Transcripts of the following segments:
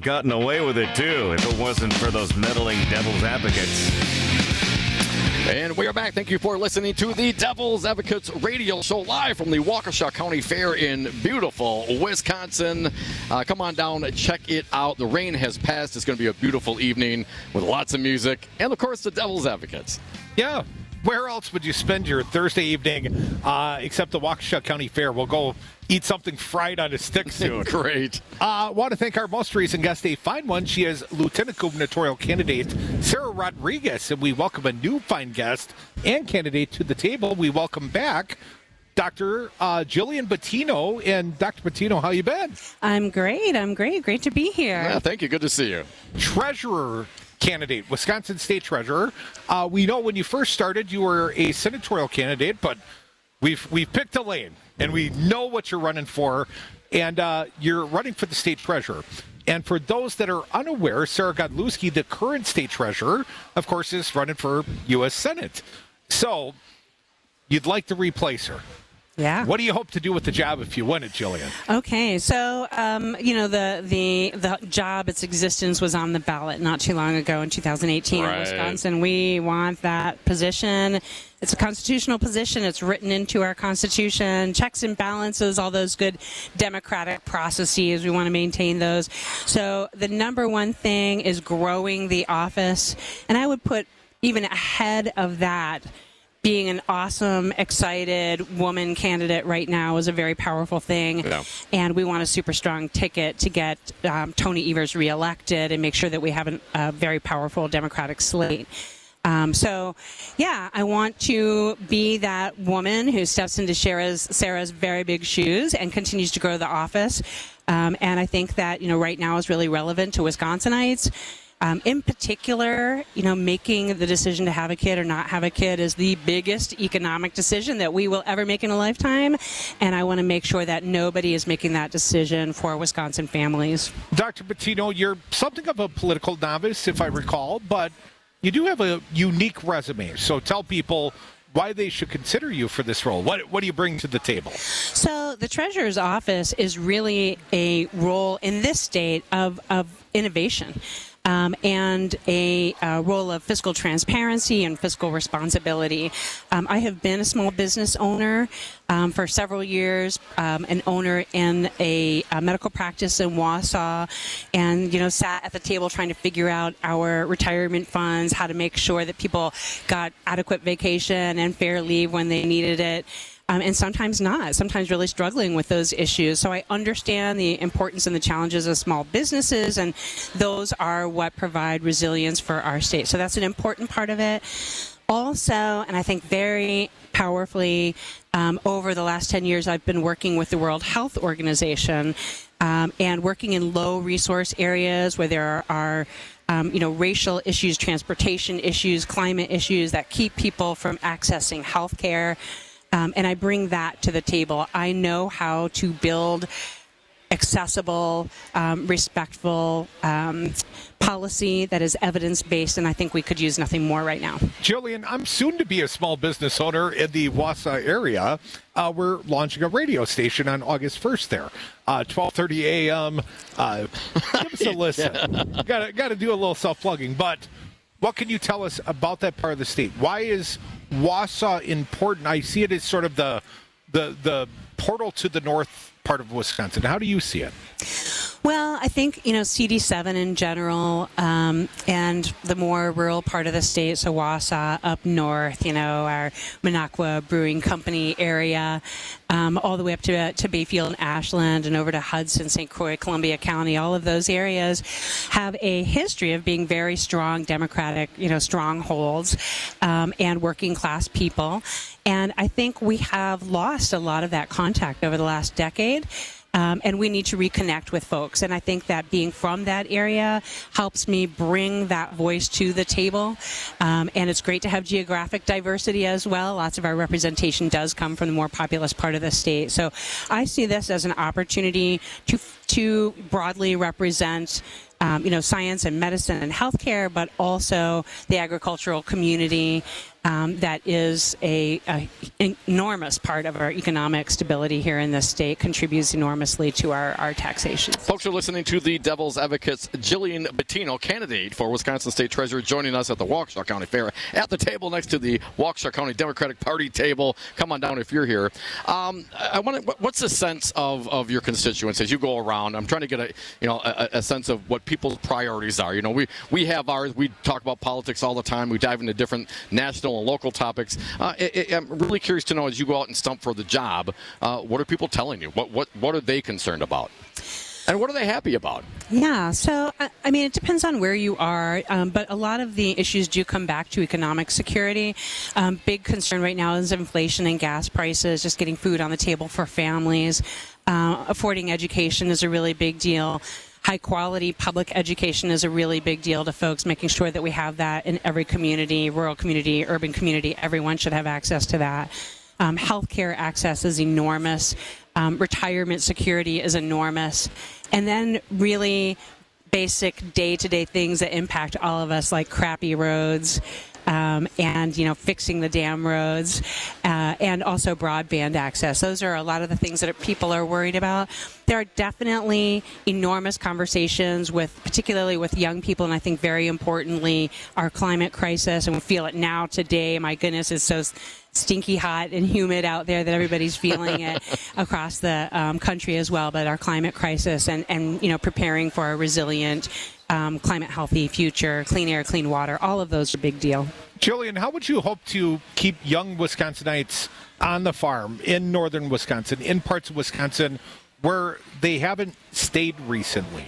have gotten away with it, too, if it wasn't for those meddling devil's advocates. And we are back. Thank you for listening to the Devil's Advocates radio show live from the Waukesha County Fair in beautiful Wisconsin. Come on down and check it out. The rain has passed. It's going to be a beautiful evening with lots of music and, of course, the Devil's Advocates. Yeah. Where else would you spend your Thursday evening except the Waukesha County Fair? We'll go eat something fried on a stick soon. Great. Want to thank our most recent guest, a fine one. She is Lieutenant Gubernatorial candidate Sarah Rodriguez, and we welcome a new fine guest and candidate to the table. We welcome back Dr. Jillian Bettino. And Dr. Bettino, how you been? I'm great. Great to be here. Yeah, thank you. Good to see you. Treasurer candidate, Wisconsin State Treasurer. We know when you first started, you were a senatorial candidate, but we've picked a lane, and we know what you're running for, and you're running for the state treasurer. And for those that are unaware, Sarah Godlewski, the current state treasurer, of course, is running for U.S. Senate. So you'd like to replace her. Yeah. What do you hope to do with the job if you win it, Jillian? Okay, so the job, its existence was on the ballot not too long ago in 2018 in Wisconsin. We want that position. It's a constitutional position. It's written into our Constitution. Checks and balances, all those good democratic processes. We want to maintain those. So the number one thing is growing the office, and I would put even ahead of that, being an awesome, excited woman candidate right now is a very powerful thing. Yeah. And we want a super strong ticket to get Tony Evers reelected and make sure that we have a very powerful Democratic slate. I want to be that woman who steps into Sarah's very big shoes and continues to grow the office. And I think that, right now is really relevant to Wisconsinites. In particular, making the decision to have a kid or not have a kid is the biggest economic decision that we will ever make in a lifetime. And I want to make sure that nobody is making that decision for Wisconsin families. Dr. Bettino, you're something of a political novice, if I recall, but you do have a unique resume. So tell people why they should consider you for this role. What do you bring to the table? So the treasurer's office is really a role in this state of innovation. And a role of fiscal transparency and fiscal responsibility. I have been a small business owner for several years, an owner in a medical practice in Wausau, and sat at the table trying to figure out our retirement funds, how to make sure that people got adequate vacation and fair leave when they needed it. And sometimes not, sometimes really struggling with those issues. So I understand the importance and the challenges of small businesses, and those are what provide resilience for our state. So that's an important part of it. Also, and I think very powerfully, over the last 10 years, I've been working with the World Health Organization and working in low resource areas where there are racial issues, transportation issues, climate issues that keep people from accessing health care. And I bring that to the table. I know how to build accessible, respectful policy that is evidence-based, and I think we could use nothing more right now. Jillian, I'm soon to be a small business owner in the Wausau area. We're launching a radio station on August 1st there, 12:30 a.m. Give us a listen. Yeah. Got to do a little self-plugging, but what can you tell us about that part of the state? Why is Wausau important? I see it as sort of the portal to the north part of Wisconsin. How do you see it? Well, I think, CD7 in general, and the more rural part of the state, so Wausau up north, our Minocqua Brewing Company area, all the way up to Bayfield and Ashland and over to Hudson, St. Croix, Columbia County, all of those areas have a history of being very strong Democratic, strongholds, and working class people. And I think we have lost a lot of that contact over the last decade. And we need to reconnect with folks. And I think that being from that area helps me bring that voice to the table. And it's great to have geographic diversity as well. Lots of our representation does come from the more populous part of the state. So I see this as an opportunity to broadly represent science and medicine and healthcare, but also the agricultural community, that is a enormous part of our economic stability here in this state, contributes enormously to our taxation. Folks are listening to the Devil's Advocates. Jillian Bettino, candidate for Wisconsin State Treasurer, joining us at the Waukesha County Fair at the table next to the Waukesha County Democratic Party table. Come on down if you're here. What's the sense of your constituents as you go around? I'm trying to get a sense of what people's priorities are. We have ours. We talk about politics all the time. We dive into different national and local topics. I'm really curious to know, as you go out and stump for the job, what are people telling you? What are they concerned about? And what are they happy about? Yeah, so, it depends on where you are, but a lot of the issues do come back to economic security. Big concern right now is inflation and gas prices, just getting food on the table for families. Affording education is a really big deal. High-quality public education is a really big deal to folks, making sure that we have that in every community, rural community, urban community. Everyone should have access to that. Healthcare access is enormous. Retirement security is enormous. And then really basic day-to-day things that impact all of us, like crappy roads, and fixing the damn roads, and also broadband access. Those are a lot of the things that people are worried about. There are definitely enormous conversations particularly with young people, and I think very importantly, our climate crisis, and we feel it now today. My goodness, it's so stinky hot and humid out there that everybody's feeling it across the country as well. But our climate crisis and preparing for a resilient, climate healthy future, clean air, clean water, all of those are a big deal. Jillian, how would you hope to keep young Wisconsinites on the farm in northern Wisconsin, in parts of Wisconsin where they haven't stayed recently?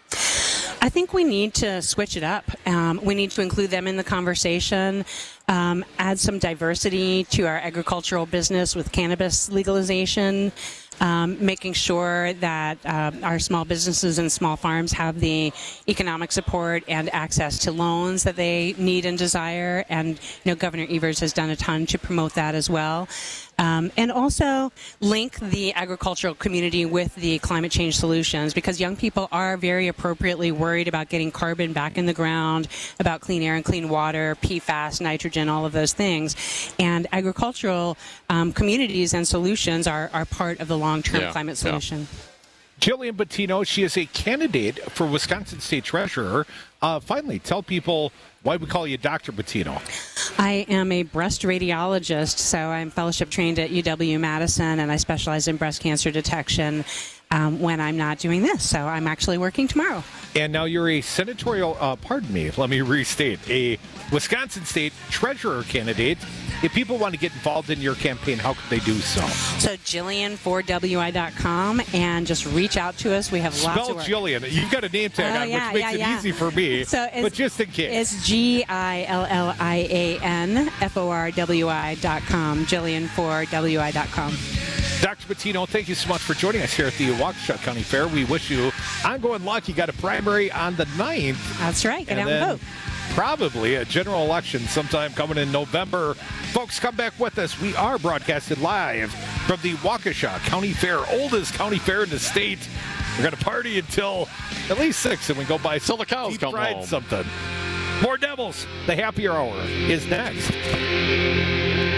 I think we need to switch it up. We need to include them in the conversation, add some diversity to our agricultural business with cannabis legalization, making sure that our small businesses and small farms have the economic support and access to loans that they need and desire. And Governor Evers has done a ton to promote that as well. And also link the agricultural community with the climate change solutions, because young people are very appropriately worried about getting carbon back in the ground, about clean air and clean water, PFAS, nitrogen, all of those things. And agricultural communities and solutions are part of the long-term climate solution. Yeah. Jillian Bettino, she is a candidate for Wisconsin State Treasurer. Finally, tell people why we call you Dr. Bettino. I am a breast radiologist, so I'm fellowship trained at UW-Madison, and I specialize in breast cancer detection when I'm not doing this. So I'm actually working tomorrow. And now you're a senatorial, let me restate, a Wisconsin State Treasurer candidate. If people want to get involved in your campaign, how can they do so? So Jillian4WI.com, and just reach out to us. We have lots of work. Spell Jillian. You've got a name tag on, which makes it easy for me. But just in case. It's GILLIAN4WI.com. Jillian4WI.com. Dr. Bettino, thank you so much for joining us here at the Waukesha County Fair. We wish you ongoing luck. You got a primary on the 9th. That's right. Get out and vote. Probably a general election sometime coming in November. Folks, come back with us. We are broadcasted live from the Waukesha County Fair, oldest county fair in the state. We're going to party until at least 6, and we go by till the cows come home. Something. More Devils. The Happier Hour is next.